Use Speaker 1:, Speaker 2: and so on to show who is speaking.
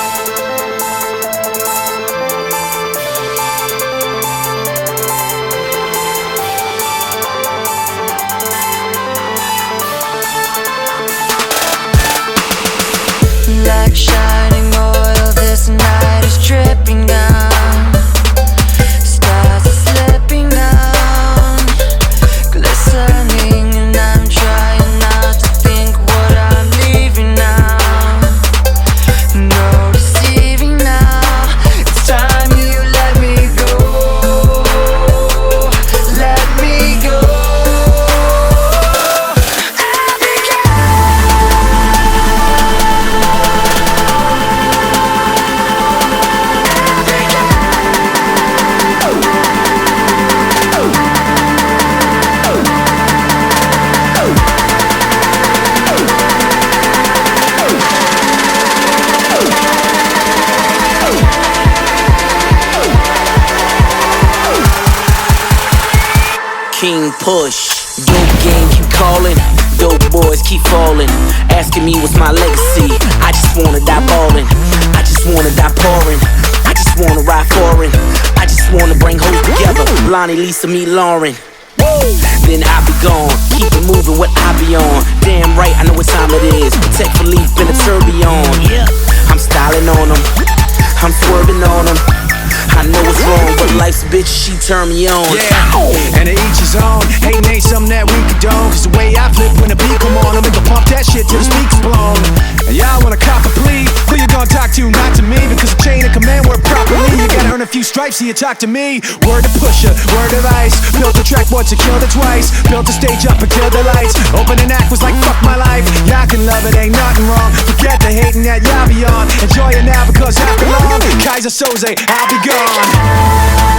Speaker 1: Like shining oil, this night is dripping down. Stars are slipping down, glistening, and I'm trying not to think what I'm leaving now. No deceiving now, it's time you let me go. Let me go.
Speaker 2: King Push, dope game keep calling, dope boys keep falling, asking me what's my legacy. I just wanna die ballin', I just wanna die pouring, I just wanna ride foreign, I just wanna bring hoes together. Lonnie, Lisa, me, Lauren. Then I be gone, keep it moving what I be on. Damn right, I know what time it is. Protect Philippe in a tourbillon. Yeah, I'm styling on them, I'm swerving on them. I know it's wrong, but life's a bitch, she turn me on.
Speaker 3: Yeah, and to each his own. Hating ain't something that we condone, cause the way I flip when the beat come on, I'm gonna pump that shit till the speakers blown. And y'all wanna cop a plea? Who you gonna talk to? Not to me, because the chain of command work properly. You gotta earn a few stripes, so you talk to me. Word of Pusha, word of Ice. Built a track once, you killed it twice. Built a stage up and killed the lights. Opening act was like fuck my life. Y'all can love it, ain't nothing wrong. Forget the hating that y'all be on. Enjoy it now because after long, Kaiser Soze, I'll be gone.